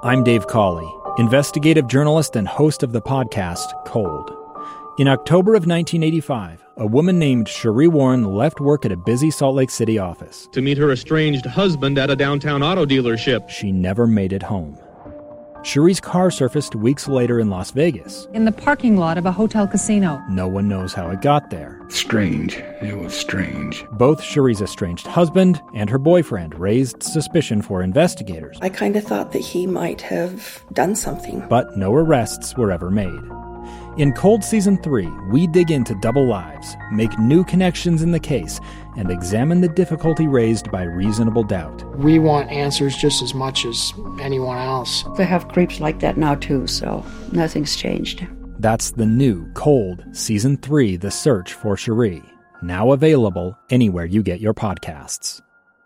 I'm Dave Cawley, investigative journalist and host of the podcast Cold. In October of 1985, a woman named Sheree Warren left work at a busy Salt Lake City office to meet her estranged husband at a downtown auto dealership. She never made it home. Sheree's car surfaced weeks later in Las Vegas. In the parking lot of a hotel casino. No one knows how it got there. Strange. It was strange. Both Sheree's estranged husband and her boyfriend raised suspicion for investigators. I kind of thought that he might have done something. But no arrests were ever made. In Cold Season 3, we dig into double lives, make new connections in the case, and examine the difficulty raised by reasonable doubt. We want answers just as much as anyone else. They have creeps like that now too, so nothing's changed. That's the new Cold Season 3, The Search for Sheree, now available anywhere you get your podcasts.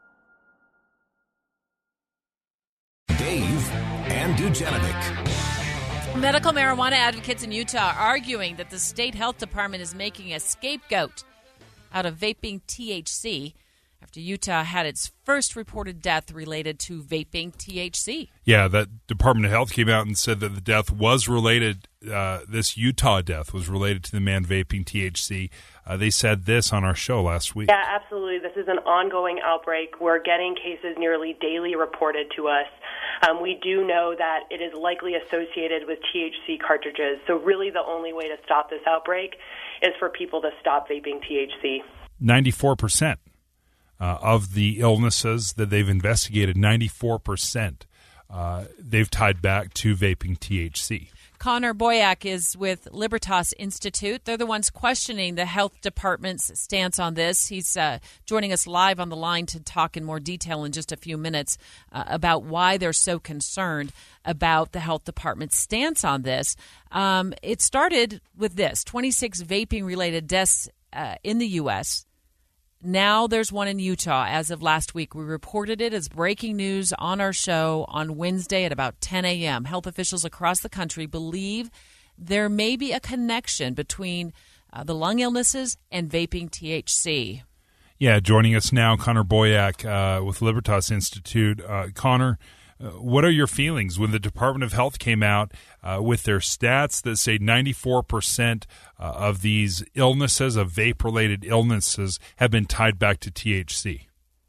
Dave and Dujanovic. Medical marijuana advocates in Utah are arguing that the state health department is making a scapegoat out of vaping THC after Utah had its first reported death related to vaping THC. Yeah, that Department of Health came out and said that the death was related, this Utah death was related to the man vaping THC. They said this on our show last week. Yeah, absolutely. This is an ongoing outbreak. We're getting cases nearly daily reported to us. We do know that it is likely associated with THC cartridges. So really the only way to stop this outbreak is for people to stop vaping THC. 94% of the illnesses that they've investigated, 94% they've tied back to vaping THC. Connor Boyack is with Libertas Institute. They're the ones questioning the health department's stance on this. He's joining us live on the line to talk in more detail in just a few minutes about why they're so concerned about the health department's stance on this. It started with this, 26 vaping-related deaths in the U.S., Now there's one in Utah. As of last week, we reported it as breaking news on our show on Wednesday at about 10 a.m. Health officials across the country believe there may be a connection between the lung illnesses and vaping THC. Yeah, joining us now, Connor Boyack with Libertas Institute. Connor, what are your feelings when the Department of Health came out with their stats that say 94% of these illnesses, of vape-related illnesses, have been tied back to THC?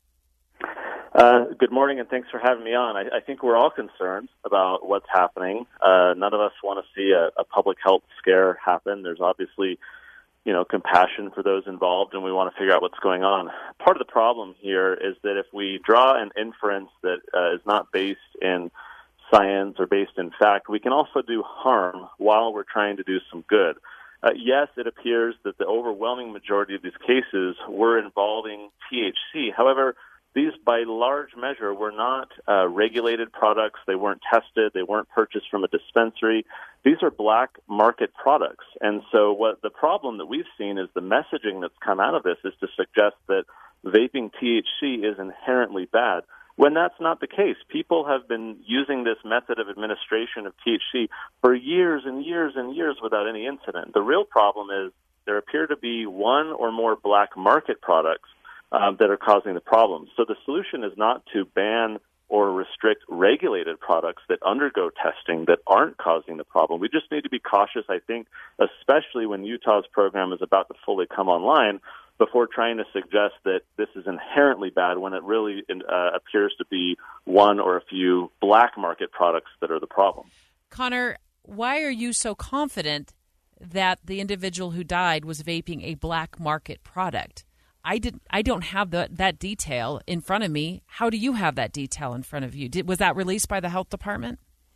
Good morning, and thanks for having me on. I think we're all concerned about what's happening. None of us want to see a public health scare happen. There's obviously compassion for those involved, and we want to figure out what's going on. Part of the problem here is that if we draw an inference that is not based in science or based in fact, we can also do harm while we're trying to do some good. Yes, it appears that the overwhelming majority of these cases were involving THC. However, these, by large measure, were not regulated products. They weren't tested. They weren't purchased from a dispensary. These are black market products. And so what the problem that we've seen is the messaging that's come out of this is to suggest that vaping THC is inherently bad, when that's not the case. People have been using this method of administration of THC for years and years and years without any incident. The real problem is there appear to be one or more black market products that are causing the problem. So the solution is not to ban or restrict regulated products that undergo testing that aren't causing the problem. We just need to be cautious, I think, especially when Utah's program is about to fully come online, before trying to suggest that this is inherently bad when it really appears to be one or a few black market products that are the problem. Connor, why are you so confident that the individual who died was vaping a black market product? I don't have that detail in front of me. How do you have that detail in front of you? Was that released by the health department?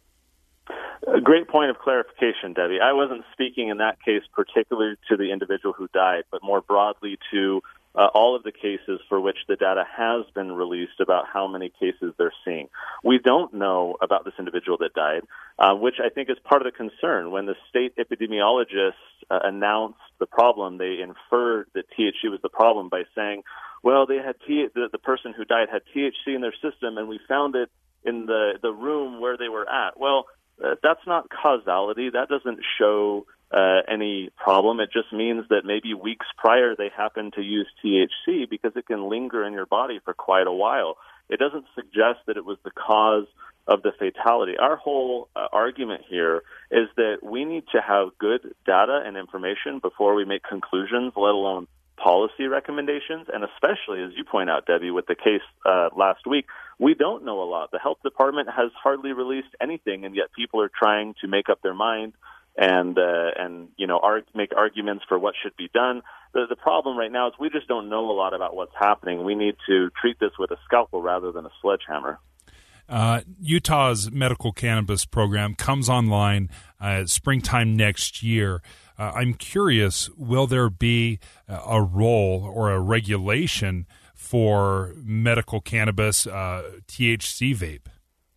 A great point of clarification, Debbie. I wasn't speaking in that case particularly to the individual who died, but more broadly to all of the cases for which the data has been released about how many cases they're seeing. We don't know about this individual that died, which I think is part of the concern. When the state epidemiologists announced the problem, they inferred that THC was the problem by saying, well, they had the person who died had THC in their system, and we found it in the room where they were at. Well, that's not causality. That doesn't show any problem. It just means that maybe weeks prior they happened to use THC because it can linger in your body for quite a while. It doesn't suggest that it was the cause of the fatality. Our whole argument here is that we need to have good data and information before we make conclusions, let alone policy recommendations. And especially, as you point out, Debbie, with the case last week, we don't know a lot. The health department has hardly released anything, and yet people are trying to make up their mind and make arguments for what should be done. The problem right now is we just don't know a lot about what's happening. We need to treat this with a scalpel rather than a sledgehammer. Utah's medical cannabis program comes online springtime next year. I'm curious, will there be a role or a regulation for medical cannabis THC vape?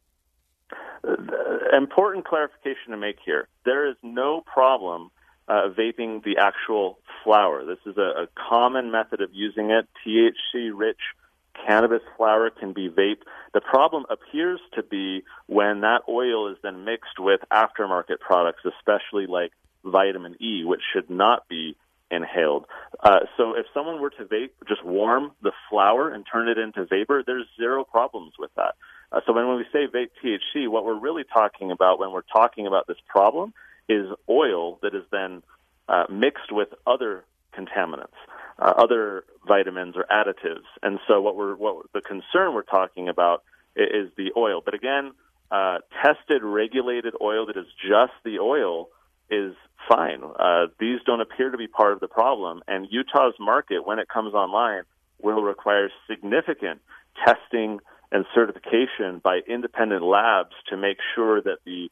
Important clarification to make here. There is no problem vaping the actual flower. This is a common method of using it. THC-rich cannabis flower can be vaped. The problem appears to be when that oil is then mixed with aftermarket products, especially like vitamin E, which should not be inhaled. So if someone were to vape, just warm the flower and turn it into vapor, there's zero problems with that. So when we say vape THC, what we're really talking about when we're talking about this problem is oil that is then mixed with other contaminants, other vitamins or additives. And so what the concern we're talking about is the oil. But again, tested, regulated oil that is just the oil is fine. These don't appear to be part of the problem. And Utah's market, when it comes online, will require significant testing and certification by independent labs to make sure that the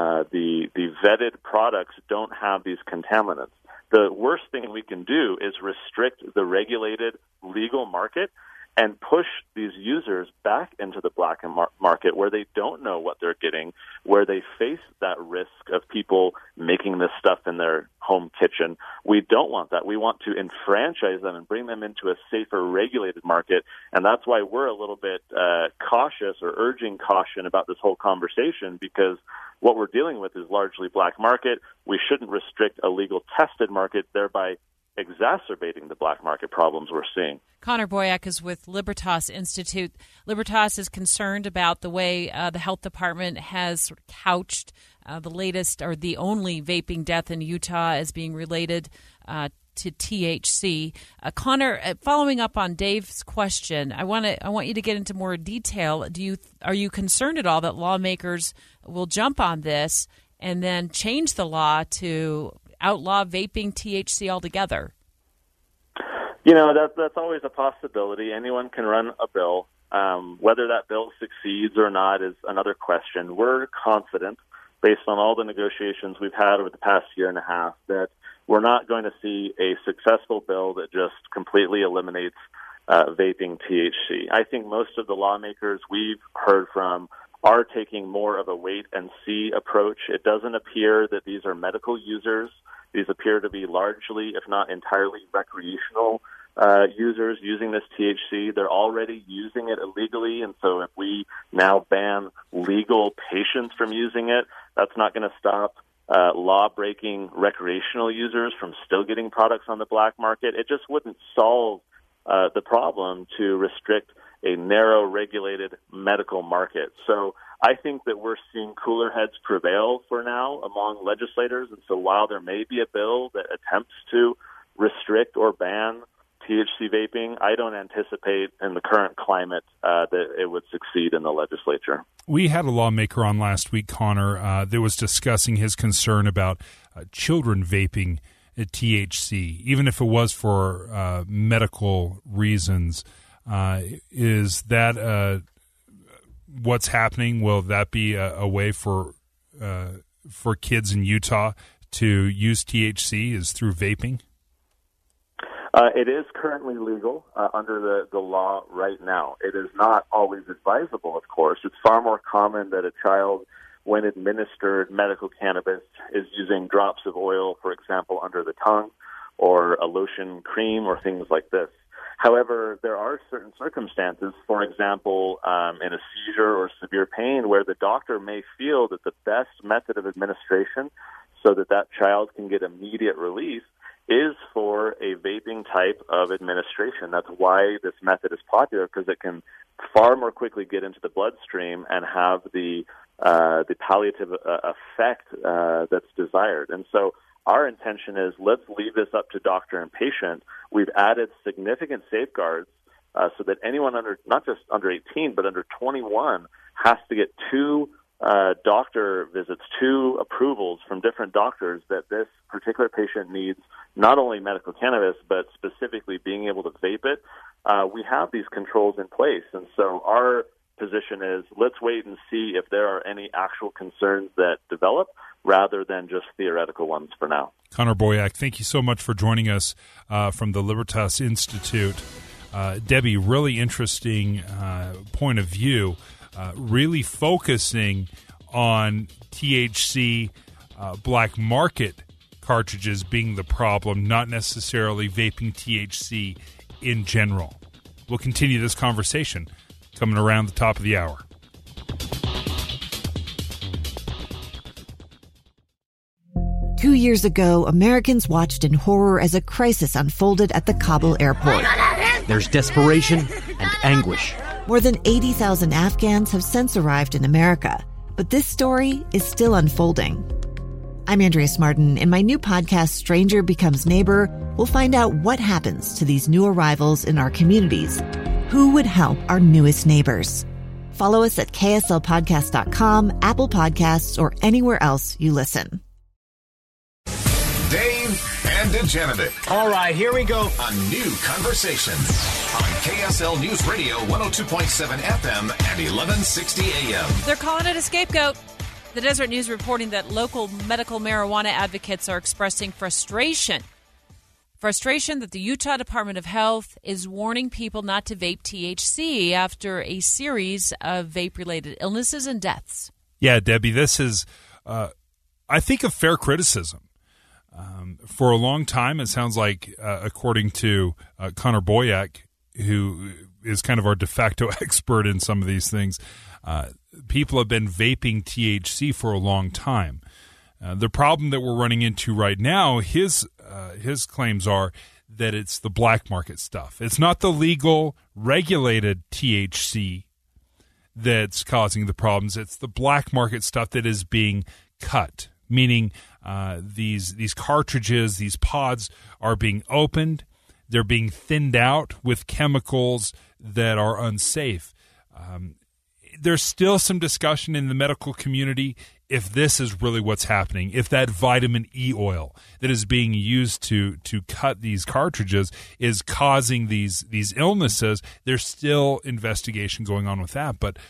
vetted products don't have these contaminants. The worst thing we can do is restrict the regulated legal market and push these users back into the black market where they don't know what they're getting, where they face that risk of people making this stuff in their home kitchen. We don't want that. We want to enfranchise them and bring them into a safer, regulated market, and that's why we're a little bit cautious or urging caution about this whole conversation, because what we're dealing with is largely black market. We shouldn't restrict a legal tested market, thereby exacerbating the black market problems we're seeing. Connor Boyack is with Libertas Institute. Libertas is concerned about the way the health department has sort of couched the latest or the only vaping death in Utah as being related to THC. Connor, following up on Dave's question, I want you to get into more detail. Are you concerned at all that lawmakers will jump on this and then change the law to outlaw vaping THC altogether? You know, that's always a possibility. Anyone can run a bill. Whether that bill succeeds or not is another question. We're confident, based on all the negotiations we've had over the past year and a half, that we're not going to see a successful bill that just completely eliminates vaping THC. I think most of the lawmakers we've heard from are taking more of a wait-and-see approach. It doesn't appear that these are medical users. These appear to be largely, if not entirely, recreational users using this THC. They're already using it illegally, and so if we now ban legal patients from using it, that's not going to stop law-breaking recreational users from still getting products on the black market. It just wouldn't solve the problem to restrict a narrow, regulated medical market. So I think that we're seeing cooler heads prevail for now among legislators. And so while there may be a bill that attempts to restrict or ban THC vaping, I don't anticipate in the current climate that it would succeed in the legislature. We had a lawmaker on last week, Connor, that was discussing his concern about children vaping THC, even if it was for medical reasons. Is that what's happening? Will that be a way for kids in Utah to use THC is through vaping? It is currently legal under the law right now. It is not always advisable, of course. It's far more common that a child, when administered medical cannabis, is using drops of oil, for example, under the tongue, or a lotion cream, or things like this. However, there are certain circumstances, for example, in a seizure or severe pain, where the doctor may feel that the best method of administration so that child can get immediate relief is for a vaping type of administration. That's why this method is popular, because it can far more quickly get into the bloodstream and have the palliative effect that's desired. And so our intention is, let's leave this up to doctor and patient. We've added significant safeguards so that anyone not just under 18, but under 21 has to get two doctor visits, two approvals from different doctors that this particular patient needs not only medical cannabis, but specifically being able to vape it. We have these controls in place. And so our position is, let's wait and see if there are any actual concerns that develop rather than just theoretical ones for now. Connor Boyack, thank you so much for joining us from the Libertas Institute. Debbie, really interesting point of view, really focusing on THC black market cartridges being the problem, not necessarily vaping THC in general. We'll continue this conversation coming around the top of the hour. Two years ago, Americans watched in horror as a crisis unfolded at the Kabul airport. There's desperation and anguish. More than 80,000 Afghans have since arrived in America, but this story is still unfolding. I'm Andrea Smartin. In my new podcast, Stranger Becomes Neighbor, we'll find out what happens to these new arrivals in our communities. Who would help our newest neighbors? Follow us at kslpodcast.com, Apple Podcasts, or anywhere else you listen. Dave and Dujanovic. All right, here we go. A new conversation on KSL News Radio 102.7 FM and 1160 AM. They're calling it a scapegoat. The Deseret News reporting that local medical marijuana advocates are expressing frustration that the Utah Department of Health is warning people not to vape THC after a series of vape-related illnesses and deaths. Yeah, Debbie, this is, I think, a fair criticism. For a long time, it sounds like, according to Connor Boyack, who is kind of our de facto expert in some of these things, people have been vaping THC for a long time. The problem that we're running into right now, his claims are that it's the black market stuff. It's not the legal, regulated THC that's causing the problems. It's the black market stuff that is being cut, meaning these cartridges, these pods are being opened. They're being thinned out with chemicals that are unsafe. There's still some discussion in the medical community if this is really what's happening, if that vitamin E oil that is being used to cut these cartridges is causing these illnesses. There's still investigation going on with that, but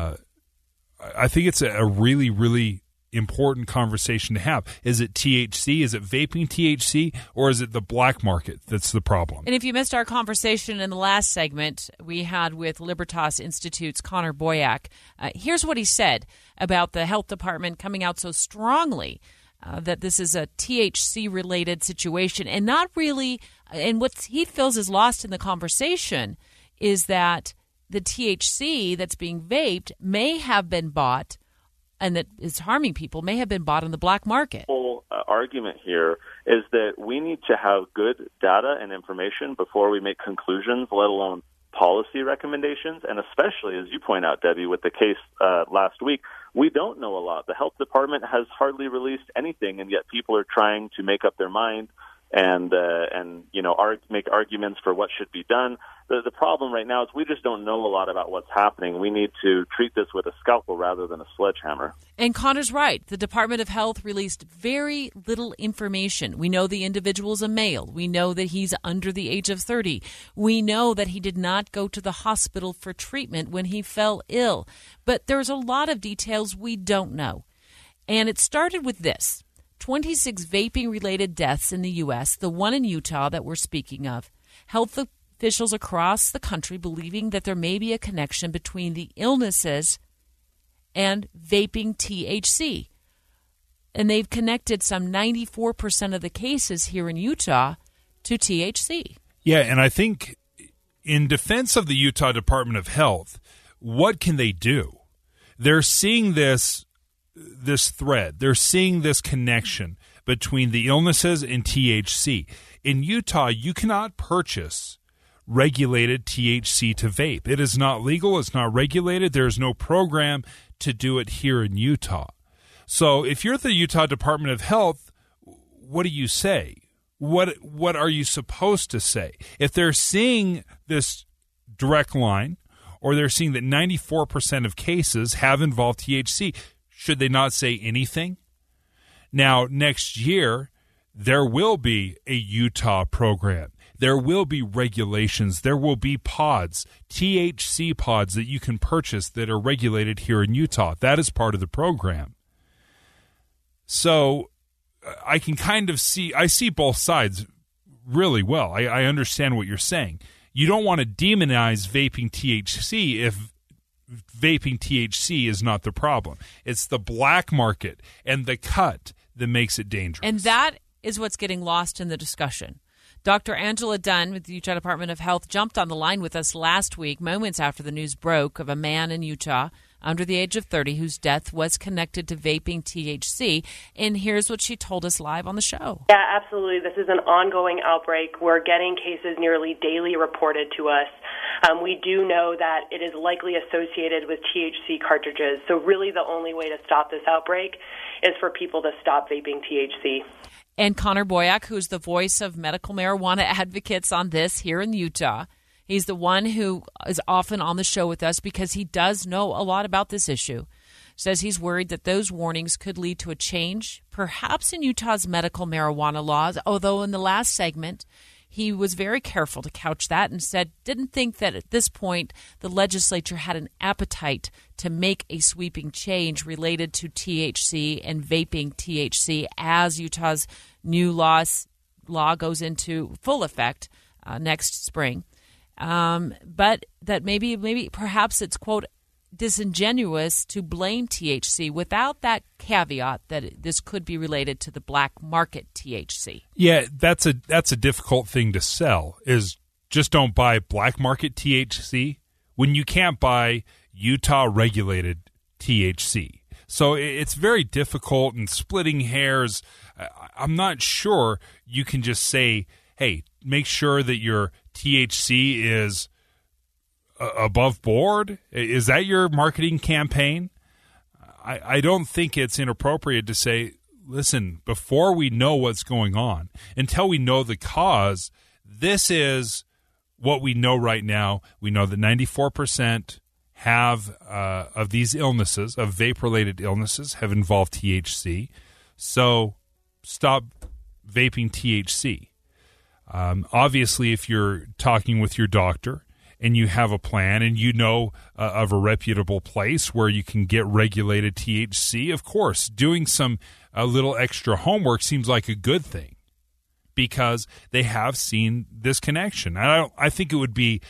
I think it's a really, really important conversation to have. Is it THC? Is it vaping THC? Or is it the black market that's the problem? And if you missed our conversation in the last segment we had with Libertas Institute's Connor Boyack, here's what he said about the health department coming out so strongly that this is a THC-related situation and not really, and what he feels is lost in the conversation is that the THC that's being vaped may have been bought and that is harming people, may have been bought on the black market. The whole argument here is that we need to have good data and information before we make conclusions, let alone policy recommendations. And especially, as you point out, Debbie, with the case last week, we don't know a lot. The health department has hardly released anything, and yet people are trying to make up their mind and make arguments for what should be done. The problem right now is we just don't know a lot about what's happening. We need to treat this with a scalpel rather than a sledgehammer. And Connor's right. The Department of Health released very little information. We know the individual is a male. We know that he's under the age of 30. We know that he did not go to the hospital for treatment when he fell ill. But there's a lot of details we don't know. And it started with this. 26 vaping-related deaths in the U.S., the one in Utah that we're speaking of. Health officials across the country believing that there may be a connection between the illnesses and vaping THC. And they've connected some 94% of the cases here in Utah to THC. Yeah, and I think in defense of the Utah Department of Health, what can they do? They're seeing this thread. They're seeing this connection between the illnesses and THC. In Utah, you cannot purchase regulated THC to vape. It is not legal. It's not regulated. There is no program to do it here in Utah. So if you're the Utah Department of Health, what do you say? What are you supposed to say? If they're seeing this direct line, or they're seeing that 94% of cases have involved THC, should they not say anything? Now, next year, there will be a Utah program. There will be regulations. There will be pods, THC pods that you can purchase that are regulated here in Utah. That is part of the program. So I can kind of I see both sides really well. I understand what you're saying. You don't want to demonize vaping THC if vaping THC is not the problem. It's the black market and the cut that makes it dangerous. And that is what's getting lost in the discussion. Dr. Angela Dunn with the Utah Department of Health jumped on the line with us last week, moments after the news broke of a man in Utah under the age of 30 whose death was connected to vaping THC. And here's what she told us live on the show. Yeah, absolutely. This is an ongoing outbreak. We're getting cases nearly daily reported to us. We do know that it is likely associated with THC cartridges. So really the only way to stop this outbreak is for people to stop vaping THC. And Connor Boyack, who's the voice of medical marijuana advocates on this here in Utah, he's the one who is often on the show with us because he does know a lot about this issue. Says he's worried that those warnings could lead to a change, perhaps in Utah's medical marijuana laws, although in the last segment, he was very careful to couch that and said didn't think that at this point the legislature had an appetite to make a sweeping change related to THC and vaping THC as Utah's new law goes into full effect next spring. But that maybe perhaps it's, quote, disingenuous to blame THC without that caveat that this could be related to the black market THC. Yeah, that's a difficult thing to sell, is just don't buy black market THC when you can't buy Utah regulated THC. So it's very difficult and splitting hairs. I'm not sure you can just say, hey, make sure that your THC is above board. Is that your marketing campaign? I don't think it's inappropriate to say, listen, before we know what's going on, until we know the cause, this is what we know right now. We know that 94% have of these illnesses, of vape-related illnesses, have involved THC. So stop vaping THC. Obviously, if you're talking with your doctor and you have a plan and you know of a reputable place where you can get regulated THC, of course, doing a little extra homework seems like a good thing because they have seen this connection. I think it would be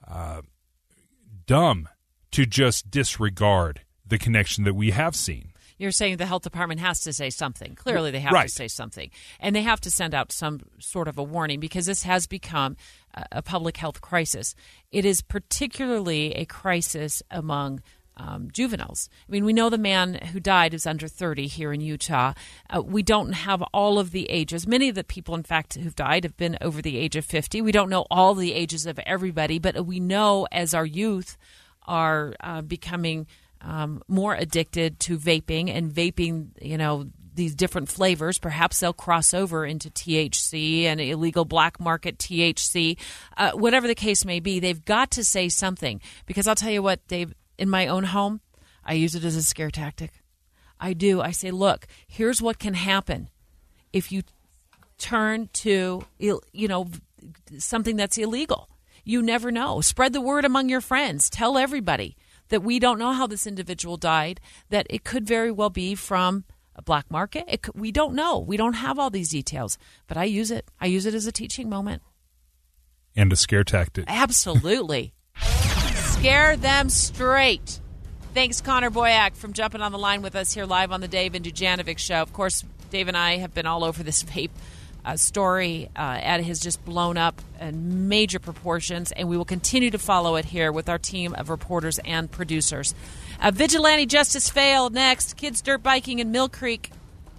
dumb to just disregard the connection that we have seen. You're saying the health department has to say something. Clearly, they have to say something. And they have to send out some sort of a warning because this has become a public health crisis. It is particularly a crisis among juveniles. I mean, we know the man who died is under 30 here in Utah. We don't have all of the ages. Many of the people, in fact, who've died have been over the age of 50. We don't know all the ages of everybody, but we know as our youth are becoming more addicted to vaping and vaping, these different flavors. Perhaps they'll cross over into THC and illegal black market THC. Whatever the case may be, they've got to say something. Because I'll tell you what, Dave, in my own home, I use it as a scare tactic. I do. I say, look, here's what can happen if you turn to, something that's illegal. You never know. Spread the word among your friends. Tell everybody that we don't know how this individual died, that it could very well be from a black market. We don't know. We don't have all these details, but I use it. I use it as a teaching moment. And a scare tactic. Absolutely. Scare them straight. Thanks, Connor Boyack, from jumping on the line with us here live on the Dave and Dujanovic Show. Of course, Dave and I have been all over this vape story. It has just blown up in major proportions, and we will continue to follow it here with our team of reporters and producers. Vigilante justice failed next. Kids dirt biking in Mill Creek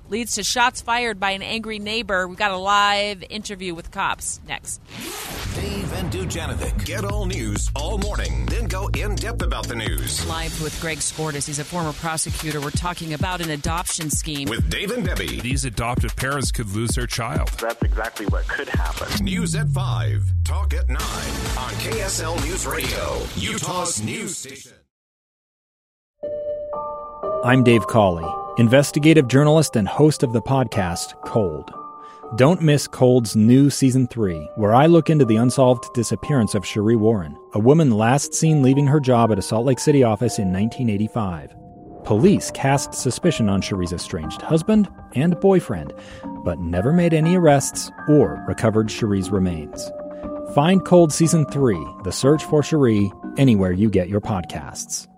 leads to shots fired by an angry neighbor. We've got a live interview with cops next. Dave and Dujanovic. Get all news all morning, then go in-depth about the news. Live with Greg Skordas. He's a former prosecutor. We're talking about an adoption scheme. With Dave and Debbie. These adoptive parents could lose their child. That's exactly what could happen. News at 5. Talk at 9. On KSL News Radio, Utah's news station. I'm Dave Cawley, investigative journalist and host of the podcast Cold. Don't miss Cold's new Season 3, where I look into the unsolved disappearance of Sheree Warren, a woman last seen leaving her job at a Salt Lake City office in 1985. Police cast suspicion on Sheree's estranged husband and boyfriend, but never made any arrests or recovered Sheree's remains. Find Cold Season 3, The Search for Sheree, anywhere you get your podcasts.